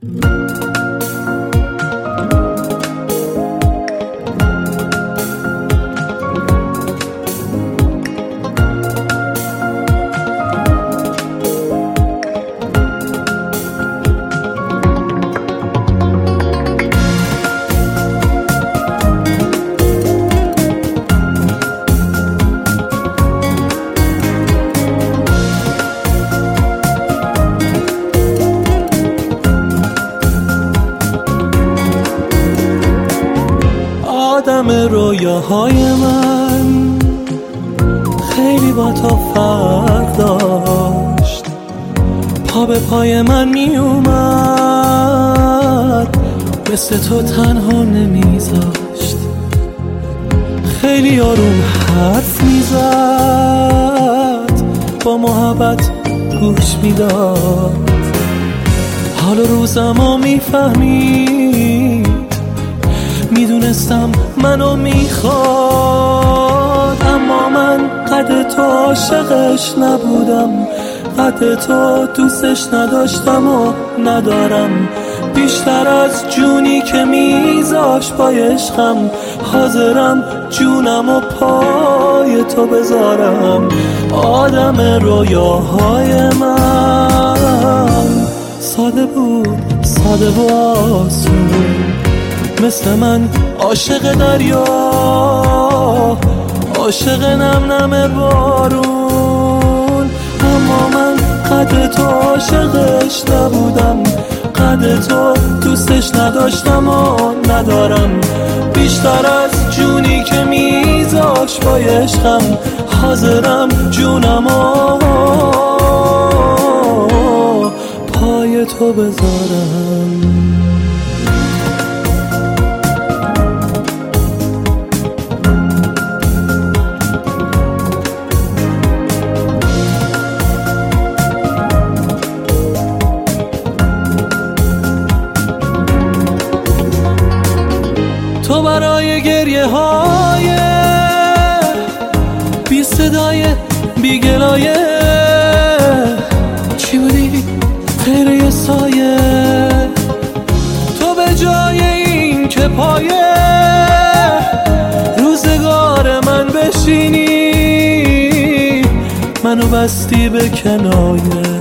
آدم رویاهای من خیلی با تو فرق داشت، پا به پای من می اومد، مثل تو تنها نمیذاشت، خیلی آروم حرف میزد، با محبت گوش میداد، حال روزمو میفهمید، میدونستم منو میخواد، اما من قد تو عاشقش نبودم، قد تو دوستش نداشتم و ندارم، بیشتر از جونی که میذاش با عشقم، حاضرم جونم و پای تو بذارم. آدم رویاهای من ساده بود، ساده و آسون، مثل من عاشق دریا، عاشق نم نم بارون، اما من قد تو عاشقش نبودم، قد تو دوستش نداشتم و ندارم، بیشتر از جونی که میذاش با عشقم، حاضرم جونم و پای تو بذارم. تو برای گریه های بی صدای بی گلایه چی بودی غیر یه سایه، تو به جای این که پایه روزگار من بشینی، منو بستی به کنایه.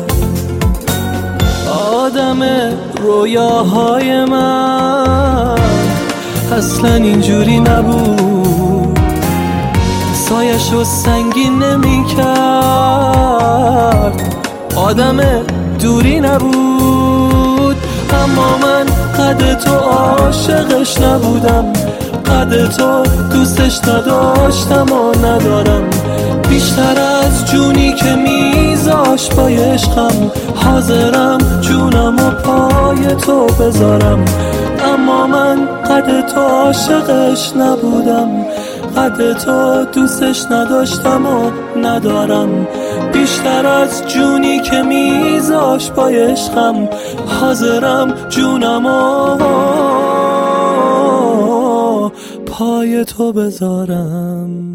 آدم رویاهای من اصلا اینجوری نبود، سایشو سنگین نمی کرد، آدم دوری نبود، اما من قد تو عاشقش نبودم، قد تو دوستش نداشتم و ندارم، بیشتر از جونی که میذاش با عشقم، حاضرم جونم و پای تو بذارم، اما من قد تو عاشقش نبودم، قد تو دوستش نداشتم و ندارم، بیشتر از جونی که میذاش با عشقم، حاضرم جونم و پای تو بذارم.